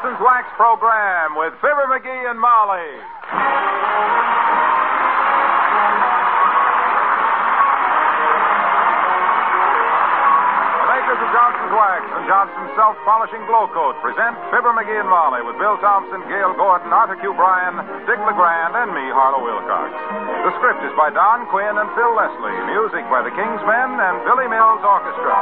Johnson's Wax program with Fibber McGee and Molly. The makers of Johnson's Wax and Johnson's Self-Polishing Glow Coat present Fibber McGee and Molly with Bill Thompson, Gail Gordon, Arthur Q. Bryan, Dick LeGrand, and me, Harlow Wilcox. The script is by Don Quinn and Phil Leslie. Music by the King's Men and Billy Mills Orchestra.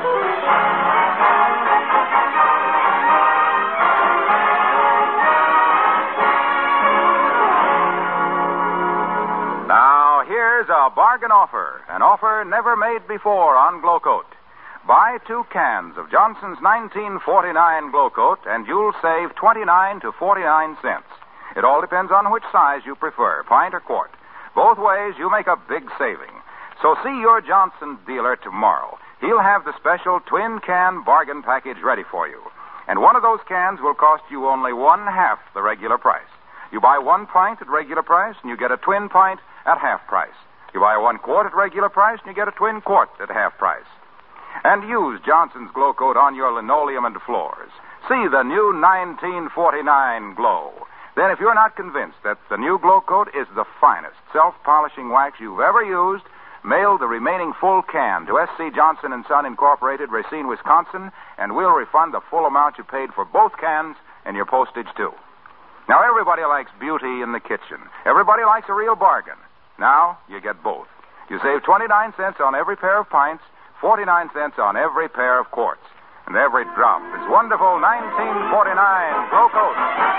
Now, here's a bargain offer. An offer never made before on Glow Coat. Buy 2 cans of Johnson's 1949 Glow Coat, and you'll save 29 to 49 cents. It all depends on which size you prefer, pint or quart. Both ways, you make a big saving. So see your Johnson dealer tomorrow. He'll have the special twin-can bargain package ready for you. And one of those cans will cost you only 1/2 the regular price. You buy 1 pint at regular price, and you get a twin pint at half price. You buy 1 quart at regular price, and you get a twin quart at half price. And use Johnson's Glow Coat on your linoleum and floors. See the new 1949 Glow. Then, if you're not convinced that the new Glow Coat is the finest self-polishing wax you've ever used, mail the remaining full can to S.C. Johnson & Son, Incorporated, Racine, Wisconsin, and we'll refund the full amount you paid for both cans and your postage, too. Now, everybody likes beauty in the kitchen. Everybody likes a real bargain. Now, you get both. You save 29 cents on every pair of pints, 49 cents on every pair of quarts. And every drop is wonderful 1949 Glow Coat.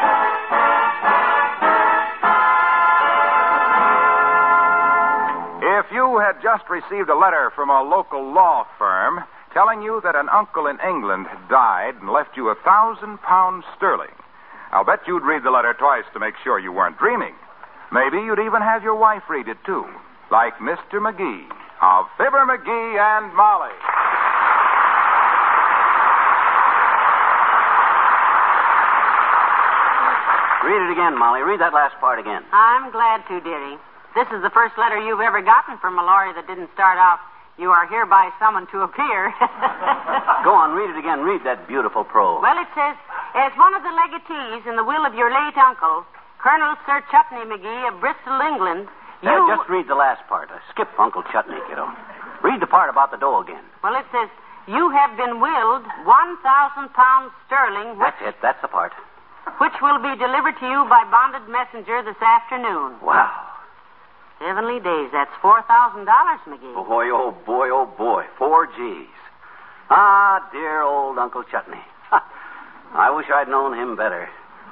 If you had just received a letter from a local law firm telling you that an uncle in England had died and left you 1,000 pounds sterling, I'll bet you'd read the letter twice to make sure you weren't dreaming. Maybe you'd even have your wife read it, too, like Mr. McGee of Fibber McGee and Molly. Read it again, Molly. Read that last part again. I'm glad to, dearie. This is the first letter you've ever gotten from a lawyer that didn't start out, "You are hereby summoned to appear." Go on, read it again. Read that beautiful prose. Well, it says, as one of the legatees in the will of your late uncle, Colonel Sir Chutney McGee of Bristol, England, you... Just read the last part. Skip Uncle Chutney, kiddo. Read the part about the dough again. Well, it says, you have been willed 1,000 pounds sterling, That's it. That's the part. which will be delivered to you by bonded messenger this afternoon. Wow. Heavenly days, that's $4,000, McGee. Boy, oh boy, oh boy. 4 G's. Ah, dear old Uncle Chutney. I wish I'd known him better.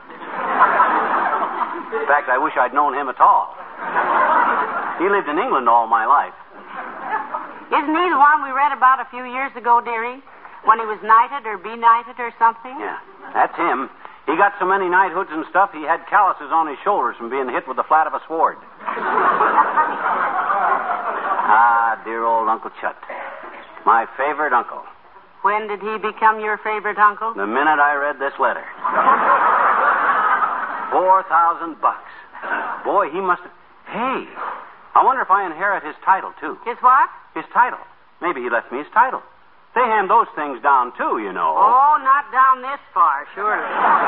In fact, I wish I'd known him at all. He lived in England all my life. Isn't he the one we read about a few years ago, dearie? When he was knighted or benighted or something? Yeah, that's him. He got so many knighthoods and stuff, he had calluses on his shoulders from being hit with the flat of a sword. Ah, dear old Uncle Chut. My favorite uncle. When did he become your favorite uncle? The minute I read this letter. $4,000. Boy, he must have... Hey, I wonder if I inherit his title, too. His what? His title. Maybe he left me his title. They hand those things down, too, you know. Oh, not down this far, surely.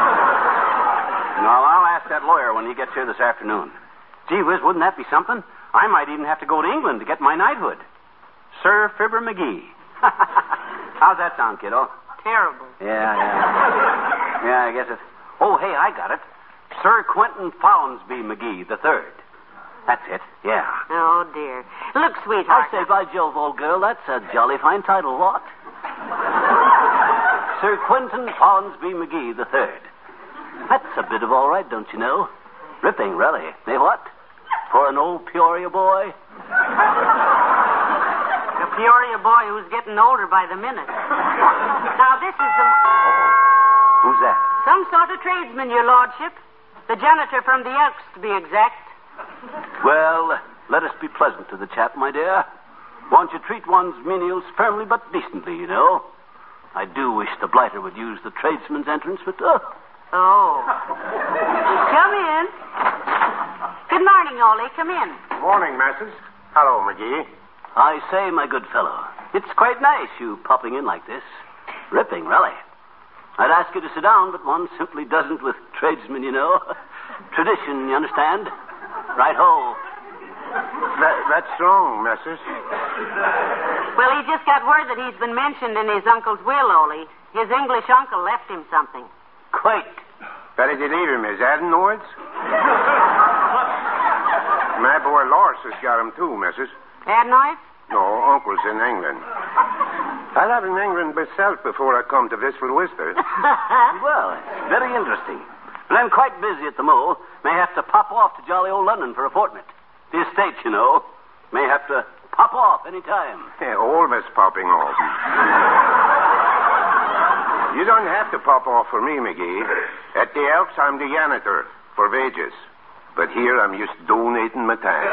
Well, I'll ask that lawyer when he gets here this afternoon. Gee whiz, wouldn't that be something? I might even have to go to England to get my knighthood. Sir Fibber McGee. How's that sound, kiddo? Terrible. Yeah. Yeah, I guess it... Oh, hey, I got it. Sir Quentin Follansby McGee III. That's it, yeah. Oh, dear. Look, sweetheart. I say, by Jove, old girl, that's a jolly fine title, what? Sir Quentin Follansby McGee III. That's a bit of all right, don't you know? Ripping, really. Eh, what? For an old Peoria boy? A Peoria boy who's getting older by the minute. Now, this is the... Who's that? Some sort of tradesman, your lordship. The janitor from the Elks, to be exact. Well, let us be pleasant to the chap, my dear. Won't you treat one's menials firmly but decently, you know? I do wish the blighter would use the tradesman's entrance, but... Oh. Come in. Good morning, Ollie. Come in. Morning, Masters. Hello, McGee. I say, my good fellow, it's quite nice you popping in like this. Ripping, really. I'd ask you to sit down, but one simply doesn't with tradesmen, you know. Tradition, you understand? Right-ho. That's wrong, Messrs. Well, he just got word that he's been mentioned in his uncle's will, Ole. His English uncle left him something. Quite. Better did leave him, his adenoids? My boy Lars has got him too, Mrs. Adenoids? No, uncle's in England. I live in England myself before I come to this for Worcester. Well, very interesting. But I'm quite busy at the Mo. May have to pop off to jolly old London for a fortnight. The estate, you know. May have to pop off any time. Yeah, always popping off. You don't have to pop off for me, McGee. At the Elks, I'm the janitor for wages. But here, I'm just donating my time.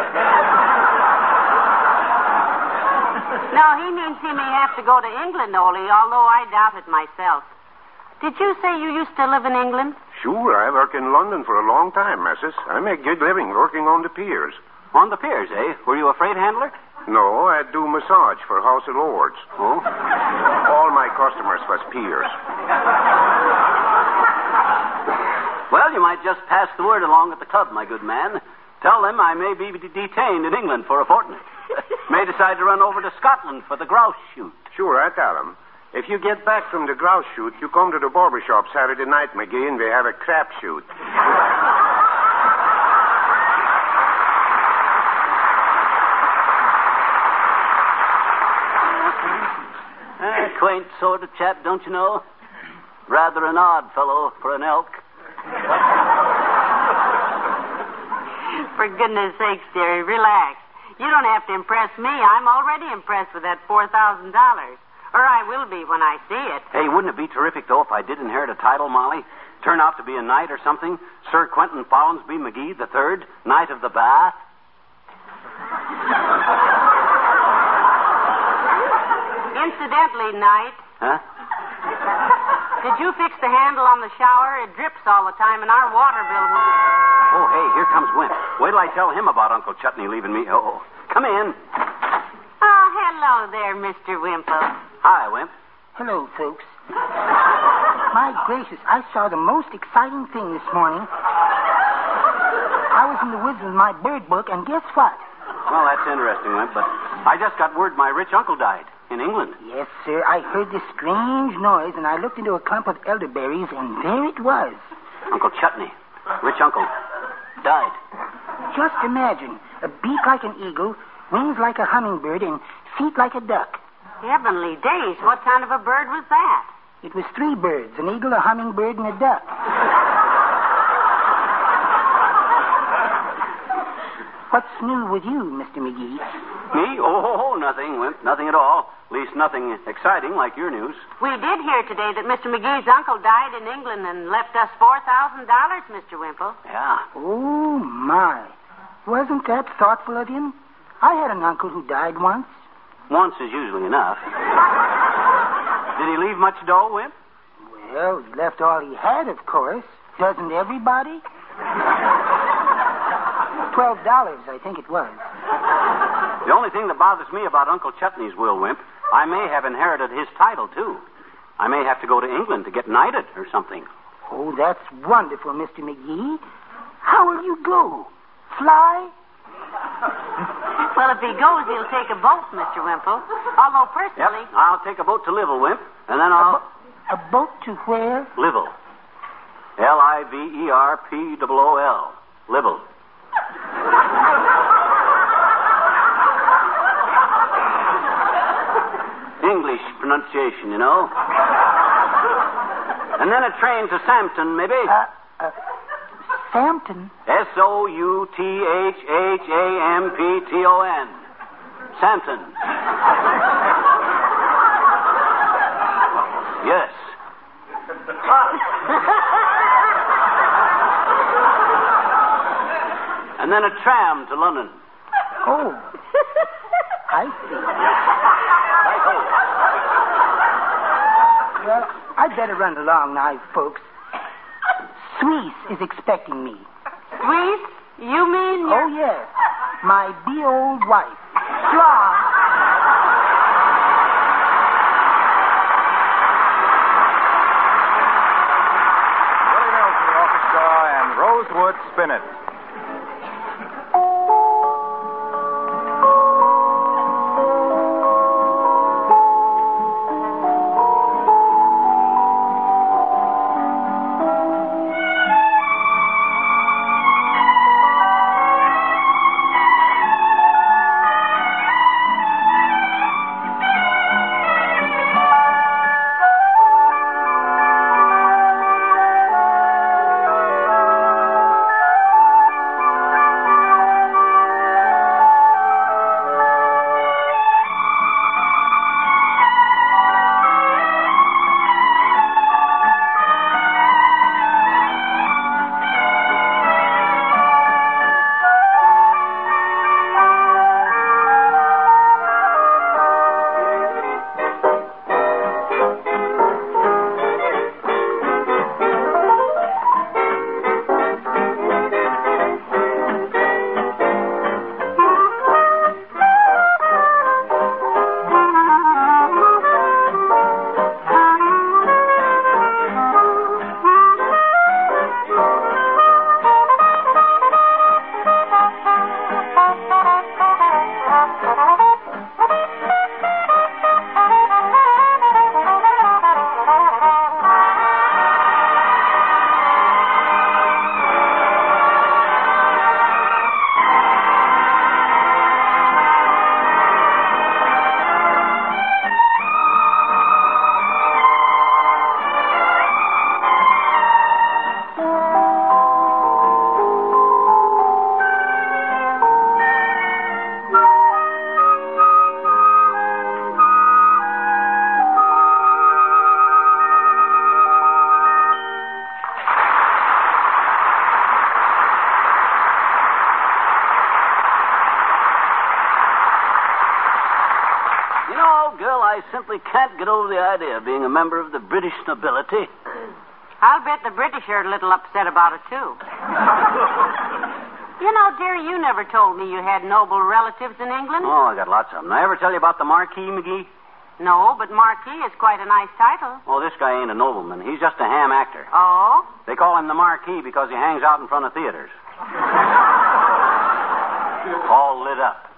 No, he means he may have to go to England, Ole, although I doubt it myself. Did you say you used to live in England? Sure, I worked in London for a long time, Mrs. I make good living working on the piers. On the piers, eh? Were you a freight handler? No, I do massage for House of Lords. Oh? All my customers was peers. Well, you might just pass the word along at the club, my good man. Tell them I may be detained in England for a fortnight. May decide to run over to Scotland for the grouse shoot. Sure, I tell them. If you get back from the grouse shoot, you come to the barber shop Saturday night, McGee, and we have a crap shoot. Quaint sort of chap, don't you know? Rather an odd fellow for an elk. For goodness sakes, dearie, relax. You don't have to impress me. I'm already impressed with that $4,000. Or I will be when I see it. Hey, wouldn't it be terrific, though, if I did inherit a title, Molly? Turn out to be a knight or something? Sir Quentin Follansby McGee III, Knight of the Bath? Incidentally, Knight. Huh? Did you fix the handle on the shower? It drips all the time, and our water bill will... Oh, hey, here comes Wimp. Wait till I tell him about Uncle Chutney leaving me. Oh, come in. Oh, hello there, Mr. Wimple. Hi, Wimp. Hello, folks. My gracious, I saw the most exciting thing this morning. I was in the woods with my bird book, and guess what? Well, that's interesting, Wimp, but I just got word my rich uncle died in England. Yes, sir. I heard this strange noise, and I looked into a clump of elderberries, and there it was. Uncle Chutney, rich uncle, died. Just imagine, a beak like an eagle, wings like a hummingbird, and feet like a duck. Heavenly days, what kind of a bird was that? It was 3 birds, an eagle, a hummingbird, and a duck. What's new with you, Mr. McGee? Me? Oh, nothing, Wimp. Nothing at all. At least nothing exciting like your news. We did hear today that Mr. McGee's uncle died in England and left us $4,000, Mr. Wimple. Yeah. Oh, my. Wasn't that thoughtful of him? I had an uncle who died once. Once is usually enough. Did he leave much dough, Wimp? Well, he left all he had, of course. Doesn't everybody? $12, I think it was. The only thing that bothers me about Uncle Chutney's will, Wimp, I may have inherited his title, too. I may have to go to England to get knighted or something. Oh, that's wonderful, Mr. McGee. How will you go? Fly? Well, if he goes, he'll take a boat, Mr. Wimple. Although, personally... Yep, I'll take a boat to Liverpool, Wimp, and then I'll... A boat to where? Liverpool. Liverpool. Liverpool. English pronunciation, you know. And then a train to Southampton, maybe. Southampton? Southhampton. Southampton. Yes. And then a tram to London. Oh. I see. Well, I'd better run along now, folks. Suisse is expecting me. Suisse? You mean... Oh, yes. My dear old wife. Fly. Stewart Spinnet. I simply can't get over the idea of being a member of the British nobility. I'll bet the British are a little upset about it, too. You know, dear, you never told me you had noble relatives in England. Oh, I got lots of them. Did I ever tell you about the Marquis, McGee? No, but Marquis is quite a nice title. Oh, this guy ain't a nobleman. He's just a ham actor. Oh? They call him the Marquis because he hangs out in front of theaters. All lit up.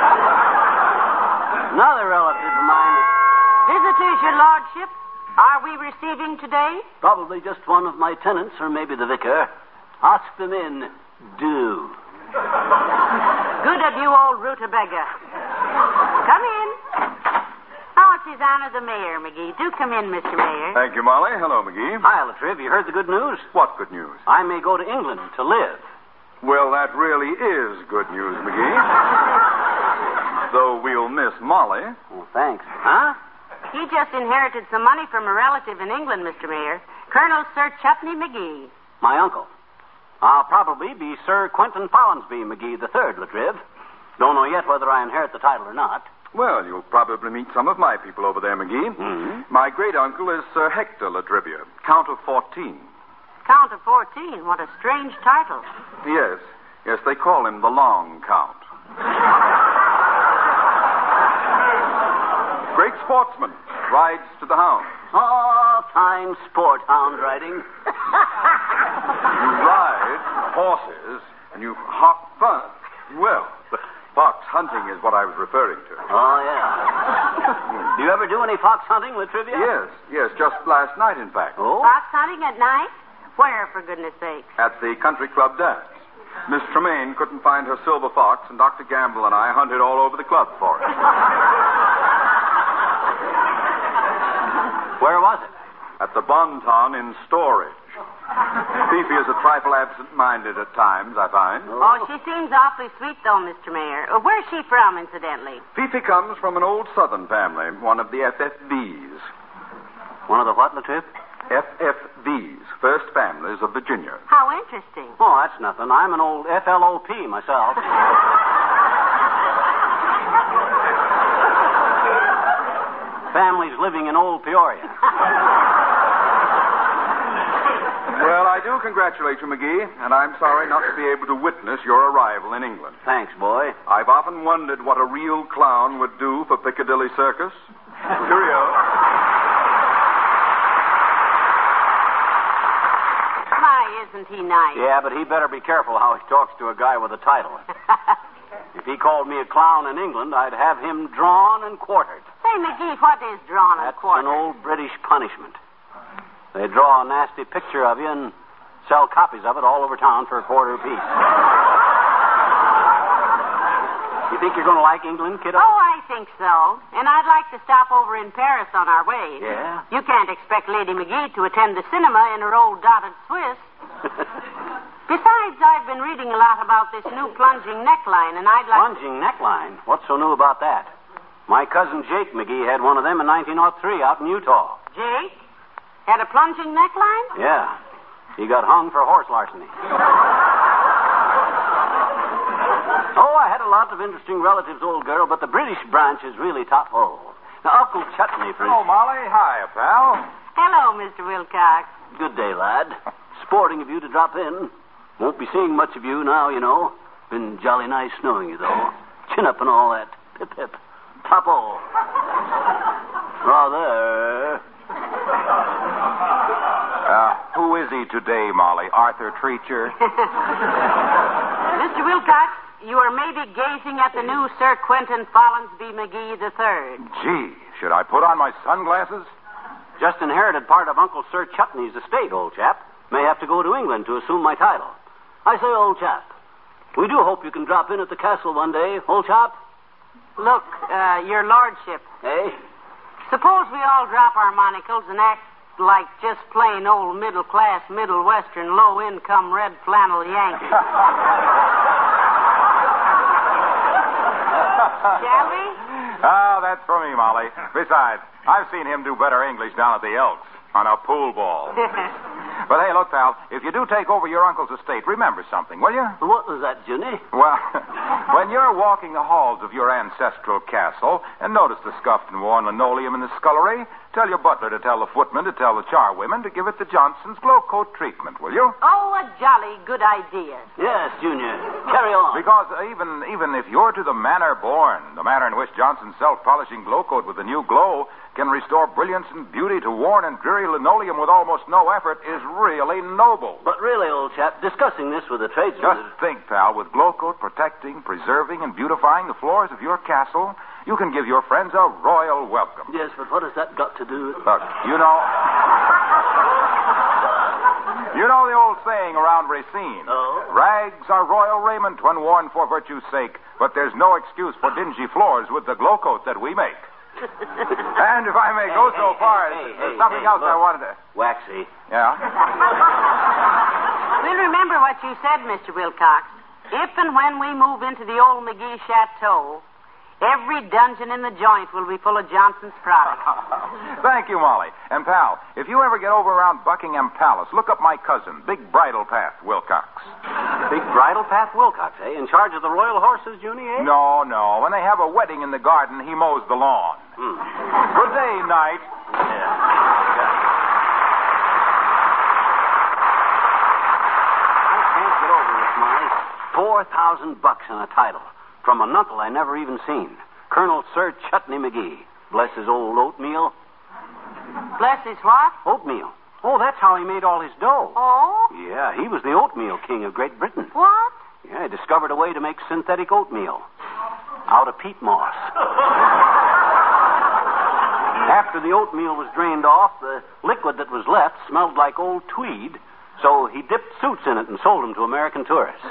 Another relative of mine... Visitors, your lordship? Are we receiving today? Probably just one of my tenants, or maybe the vicar. Ask them in. Do. Good of you, old rutabaga. Come in. Oh, it's his honor, the mayor, McGee. Do come in, Mr. Mayor. Thank you, Molly. Hello, McGee. Hi, Latriv. You heard the good news? What good news? I may go to England to live. Well, that really is good news, McGee. Though we'll miss Molly. Oh, thanks. Huh? He just inherited some money from a relative in England, Mr. Mayor. Colonel Sir Chutney McGee. My uncle. I'll probably be Sir Quentin Follansby McGee III, Latriv. Don't know yet whether I inherit the title or not. Well, you'll probably meet some of my people over there, McGee. Mm-hmm. My great-uncle is Sir Hector Latrivia, Count of 14. Count of 14? What a strange title. Yes, they call him the Long Count. Great sportsman, rides to the hounds. Oh, fine sport, hound riding. You ride horses, and you hawk fun. Well, fox hunting is what I was referring to. Oh, yeah. Do you ever do any fox hunting, Latrivia? Yes, just last night, in fact. Oh? Fox hunting at night? Where, for goodness sake? At the country club dance. Miss Tremaine couldn't find her silver fox, and Dr. Gamble and I hunted all over the club for it. Where was it? At the Bon Ton in Storage. Fifi is a trifle absent-minded at times, I find. Oh, she seems awfully sweet, though, Mr. Mayor. Where's she from, incidentally? Fifi comes from an old Southern family, one of the FFVs. One of the what, Latriv? FFVs, First Families of Virginia. How interesting. Oh, that's nothing. I'm an old FLOP myself. Families living in old Peoria. Well, I do congratulate you, McGee, and I'm sorry not to be able to witness your arrival in England. Thanks, boy. I've often wondered what a real clown would do for Piccadilly Circus. Cheerio. My, isn't he nice? Yeah, but he better be careful how he talks to a guy with a title. If he called me a clown in England, I'd have him drawn and quartered. Say, McGee, what is drawn and That's quartered? an old British punishment. They draw a nasty picture of you and sell copies of it all over town for a quarter apiece. You think you're going to like England, kiddo? Oh, I think so. And I'd like to stop over in Paris on our way. Yeah? You can't expect Lady McGee to attend the cinema in her old dotted Swiss. Besides, I've been reading a lot about this new plunging neckline, and I'd like... Plunging neckline? What's so new about that? My cousin Jake McGee had one of them in 1903 out in Utah. Jake? Had a plunging neckline? Yeah. He got hung for horse larceny. Oh, I had a lot of interesting relatives, old girl, but the British branch is really top hole. Now, Uncle Chutney, for Hello, Molly. Hi, pal. Hello, Mr. Wilcox. Good day, lad. Sporting of you to drop in. Won't be seeing much of you now, you know. Been jolly nice knowing you, though. Chin up and all that. Pip, pip. Top hole. Rather. Who is he today, Molly? Arthur Treacher? Mr. Wilcox, you are maybe gazing at the new Sir Quentin Follansby McGee III. Gee, should I put on my sunglasses? Just inherited part of Uncle Sir Chutney's estate, old chap. May have to go to England to assume my title. I say, old chap, we do hope you can drop in at the castle one day, old chap. Look, your lordship. Eh? Suppose we all drop our monocles and act like just plain old middle-class, middle-western, low-income, red flannel Yankees. Shall we? Oh, that's for me, Molly. Besides, I've seen him do better English down at the Elks on a pool ball. But hey, look, pal, if you do take over your uncle's estate, remember something, will you? What was that, Junie? Well, when you're walking the halls of your ancestral castle and notice the scuffed and worn linoleum in the scullery, tell your butler to tell the footman to tell the charwomen to give it the Johnson's Glow Coat treatment, will you? Oh, a jolly good idea. Yes, Junior. Carry on. Because even if you're to the manner born, the manner in which Johnson's self-polishing Glow Coat with the new glow can restore brilliance and beauty to worn and dreary linoleum with almost no effort is really noble. But really, old chap, discussing this with the tradesmen... Just think, pal, with Glow Coat protecting, preserving, and beautifying the floors of your castle, you can give your friends a royal welcome. Yes, but what has that got to do with... Look, you know the old saying around Racine. Oh? Rags are royal raiment when worn for virtue's sake, but there's no excuse for dingy floors with the Glow Coat that we make. And if I may go so far, there's something else I wanted to... Waxy. Yeah? We'll remember what you said, Mr. Wilcox. If and when we move into the old McGee Chateau, every dungeon in the joint will be full of Johnson's products. Thank you, Molly. And, pal, if you ever get over around Buckingham Palace, look up my cousin, Big Bridle Path Wilcox. Big Bridle Path Wilcox, eh? In charge of the royal horses, Junie, eh? No. When they have a wedding in the garden, he mows the lawn. Good day, Knight. I can't get over this, Molly. $4,000 in a title. From an uncle I never even seen. Colonel Sir Chutney McGee. Bless his old oatmeal. Bless his what? Oatmeal. Oh, that's how he made all his dough. Oh? Yeah, he was the oatmeal king of Great Britain. What? Yeah, he discovered a way to make synthetic oatmeal out of peat moss. After the oatmeal was drained off, the liquid that was left smelled like old tweed, so he dipped suits in it and sold them to American tourists.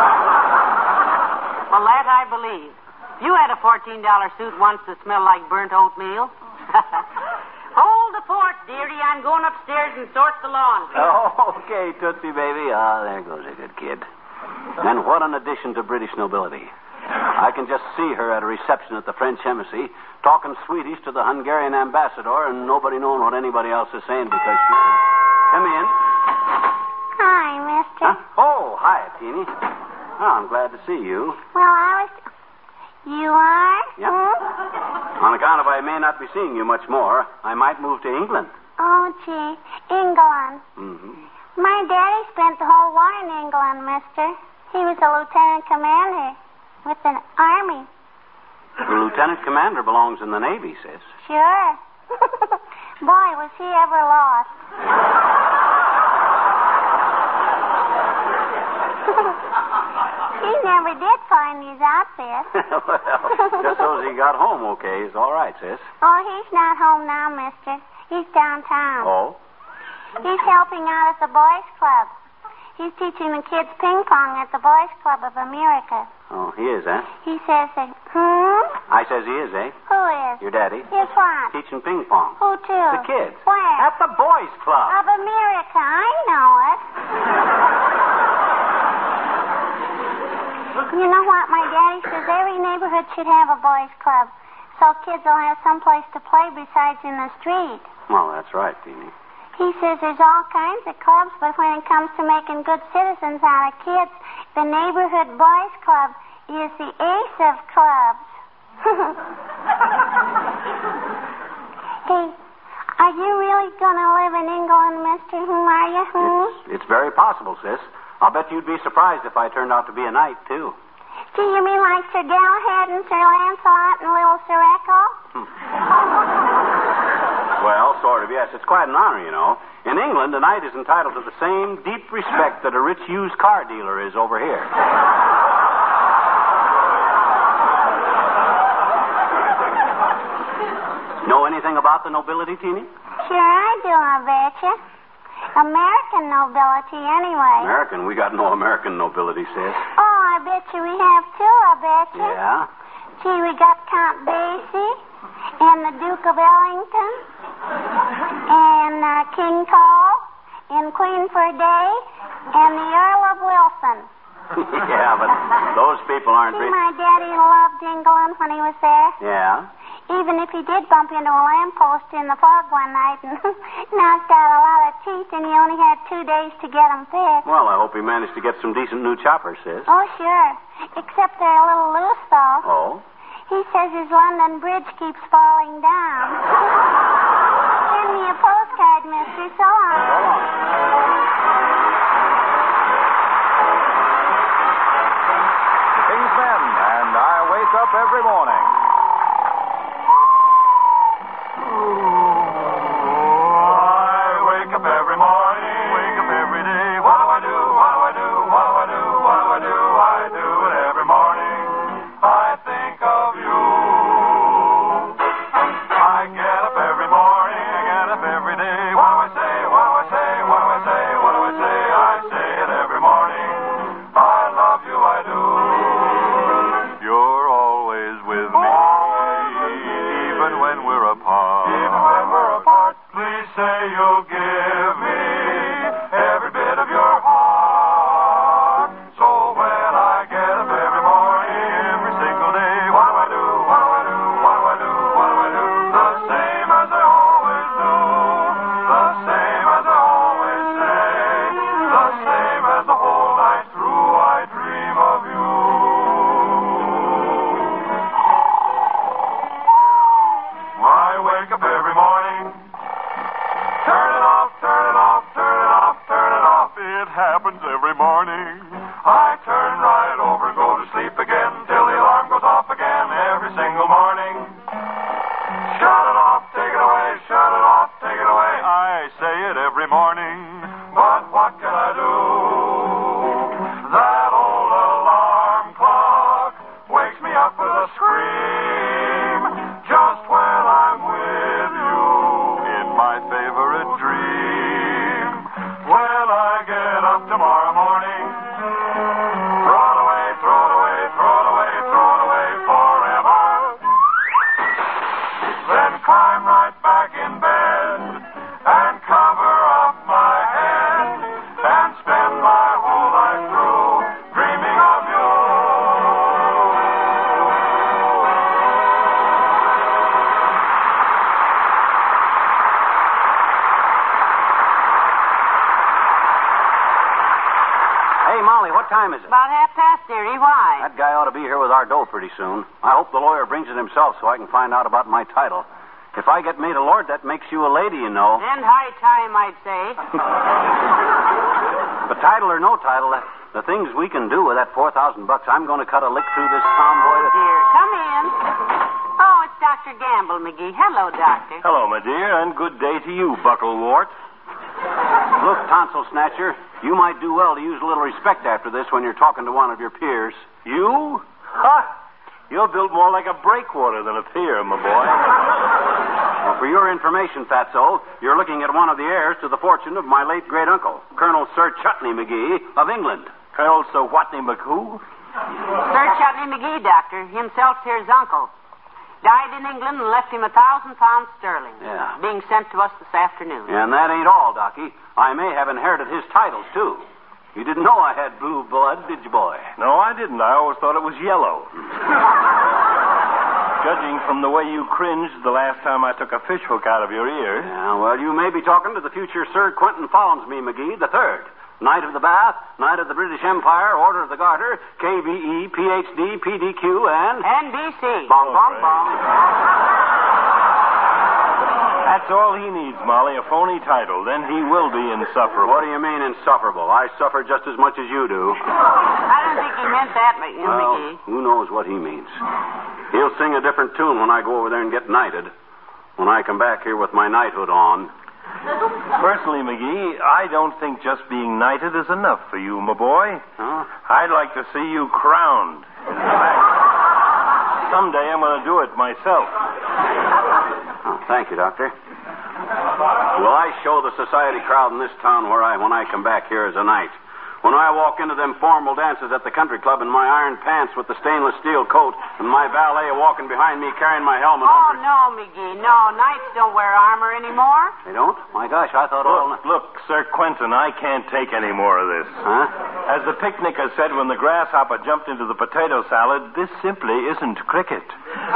Well, that I believe. You had a $14 suit once that smelled like burnt oatmeal. Hold the fort, dearie. I'm going upstairs and sort the laundry. Oh, okay, Tootsie, baby. Ah, there goes a good kid. And what an addition to British nobility. I can just see her at a reception at the French embassy, talking Swedish to the Hungarian ambassador, and nobody knowing what anybody else is saying because she... Come in. Hi, mister. Huh? Oh, hi, Teeny. Oh, I'm glad to see you. Well, You are? Yeah. On account of I may not be seeing you much more, I might move to England. Oh, gee. England. Mm-hmm. My daddy spent the whole war in England, mister. He was a lieutenant commander with an army. The lieutenant commander belongs in the Navy, sis. Sure. Boy, was he ever lost. find his outfit. Well, just so he got home okay is all right, sis. Oh, he's not home now, mister. He's downtown. Oh? He's helping out at the Boys Club. He's teaching the kids ping pong at the Boys Club of America. Oh, he is, eh? He says that, I says he is, eh? Who is? Your daddy? Is what? Teaching ping pong. Who to? The kids. Where? At the Boys Club. Of America. I know it. You know what? My daddy says every neighborhood should have a Boys Club, so kids will have someplace to play besides in the street. Well, that's right, Teeny. He says there's all kinds of clubs, but when it comes to making good citizens out of kids, the neighborhood Boys Club is the ace of clubs. Hey, are you really going to live in England, mister? Are you? It's very possible, sis. I'll bet you'd be surprised if I turned out to be a knight, too. Do you mean like Sir Galahad and Sir Lancelot and Little Sir Echo? Well, sort of, yes. It's quite an honor, you know. In England, a knight is entitled to the same deep respect that a rich used car dealer is over here. Know anything about the nobility, Teeny? Sure I do, I betcha. American nobility, anyway. American? We got no American nobility, sis. Oh, I bet you we have too, I betcha. Yeah? Gee, we got Count Basie and the Duke of Ellington and King Cole and Queen Ferday and the Earl of Wilson. Yeah, but those people aren't... See, my daddy loved England when he was there. Yeah? Even if he did bump into a lamppost in the fog one night and knocked out a lot of teeth, and he only had 2 days to get them fixed. Well, I hope he managed to get some decent new choppers, sis. Oh, sure. Except they're a little loose, though. Oh? He says his London Bridge keeps falling down. Send me a postcard, mister. So long. So long. King's Men, and I wake up every morning. What time is it? About 1:30, dearie. Why? That guy ought to be here with our dough pretty soon. I hope the lawyer brings it himself so I can find out about my title. If I get made a lord, that makes you a lady, you know. And high time, I'd say. But title or no title, the things we can do with that $4,000, I'm going to cut a lick through this tomboy. Dear, come in. Oh, it's Dr. Gamble, McGee. Hello, Doctor. Hello, my dear, and good day to you, Bucklewart. Look, tonsil snatcher, you might do well to use a little respect after this when you're talking to one of your peers. You? Ha! You're built more like a breakwater than a pier, my boy. Well, for your information, Fatso, you're looking at one of the heirs to the fortune of my late great-uncle, Colonel Sir Chutney McGee of England. Colonel Sir Watney McHugh? Sir Chutney McGee, Doctor, himself here's uncle. Died in England and left him £1,000 sterling. Yeah. Being sent to us this afternoon. And that ain't all, Docky. I may have inherited his titles, too. You didn't know I had blue blood, did you, boy? No, I didn't. I always thought it was yellow. Judging from the way you cringed the last time I took a fish hook out of your ear. Yeah, well, you may be talking to the future Sir Quentin Fallsby McGee III. Knight of the Bath, Knight of the British Empire, Order of the Garter, KBE, PhD, PDQ, and... NBC. Bong, bong, bong. That's all he needs, Molly, a phony title. Then he will be insufferable. What do you mean insufferable? I suffer just as much as you do. I don't think he meant that, McGee. Who knows what he means? He'll sing a different tune when I go over there and get knighted. When I come back here with my knighthood on. Personally, McGee, I don't think just being knighted is enough for you, my boy. Huh? I'd like to see you crowned. In fact, someday I'm going to do it myself. Oh, thank you, Doctor. Will I show the society crowd in this town when I come back here as a knight? When I walk into them formal dances at the country club in my iron pants with the stainless steel coat and my valet walking behind me carrying my helmet Oh, no, McGee, no. Knights don't wear armor anymore. They don't? My gosh, I thought Look, Sir Quentin, I can't take any more of this. Huh? As the picnicker said when the grasshopper jumped into the potato salad, this simply isn't cricket.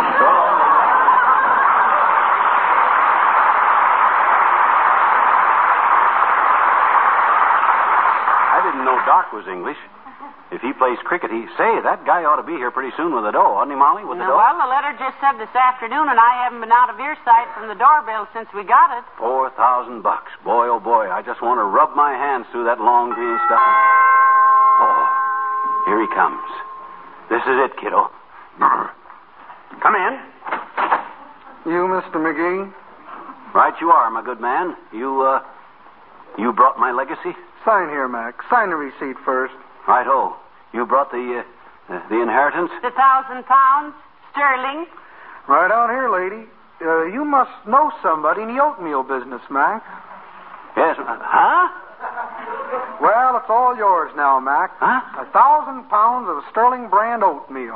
Doc was English. If he plays cricket, that guy ought to be here pretty soon with the dough, oughtn't he, Molly? With the dough? Well, the letter just said this afternoon, and I haven't been out of earsight from the doorbell since we got it. $4,000. Boy, oh boy, I just want to rub my hands through that long green stuff. Oh, here he comes. This is it, kiddo. Come in. You, Mr. McGee? Right you are, my good man. You brought my legacy? Sign here, Mac. Sign the receipt first. Right-o. You brought the inheritance? The £1,000 sterling. Right on here, lady. You must know somebody in the oatmeal business, Mac. Yes. Huh? Well, it's all yours now, Mac. Huh? 1,000 pounds of Sterling brand oatmeal.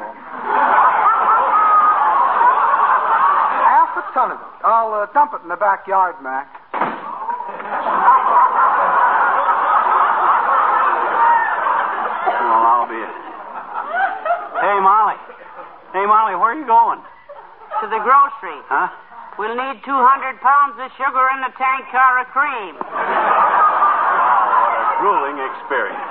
Half a ton of it. I'll dump it in the backyard, Mac. Hey, Molly, where are you going? To the grocery. Huh? We'll need 200 pounds of sugar and a tank car of cream. Wow, what a grueling experience.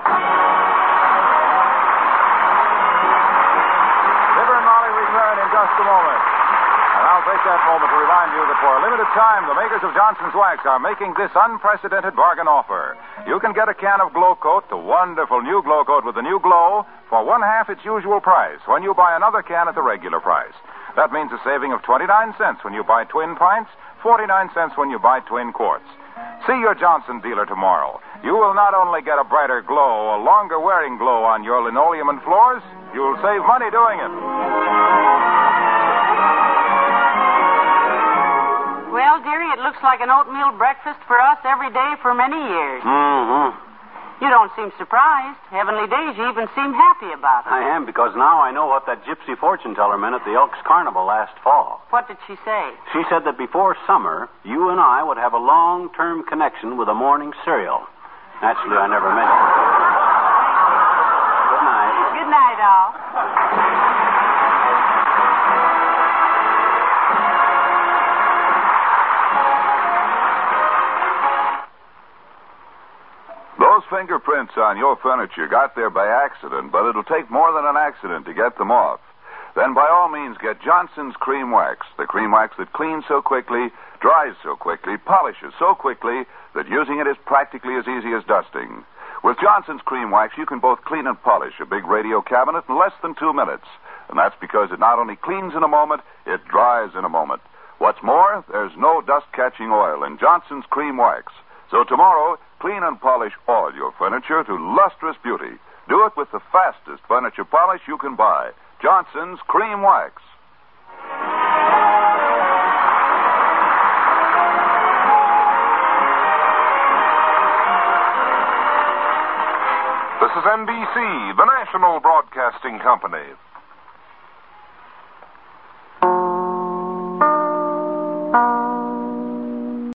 Fibber and Molly return in just a moment. And I'll take that moment to remind you that for a limited time, the makers of Johnson's Wax are making this unprecedented bargain offer. You can get a can of Glow Coat, the wonderful new Glow Coat with the new glow, for 1/2 its usual price when you buy another can at the regular price. That means a saving of 29 cents when you buy twin pints, 49 cents when you buy twin quarts. See your Johnson dealer tomorrow. You will not only get a brighter glow, a longer wearing glow on your linoleum and floors, you'll save money doing it. Well, dearie, it looks like an oatmeal breakfast for us every day for many years. Mm-hmm. You don't seem surprised. Heavenly Days, you even seem happy about it. I am, because now I know what that gypsy fortune teller meant at the Elks Carnival last fall. What did she say? She said that before summer, you and I would have a long-term connection with a morning cereal. Naturally, I never meant it. Good night. Good night, all. Those fingerprints on your furniture got there by accident, but it'll take more than an accident to get them off. Then by all means get Johnson's Cream Wax, the cream wax that cleans so quickly, dries so quickly, polishes so quickly that using it is practically as easy as dusting. With Johnson's Cream Wax, you can both clean and polish a big radio cabinet in less than 2 minutes. And that's because it not only cleans in a moment, it dries in a moment. What's more, there's no dust-catching oil in Johnson's Cream Wax. So tomorrow, clean and polish all your furniture to lustrous beauty. Do it with the fastest furniture polish you can buy. Johnson's Cream Wax. This is NBC, the national broadcasting company.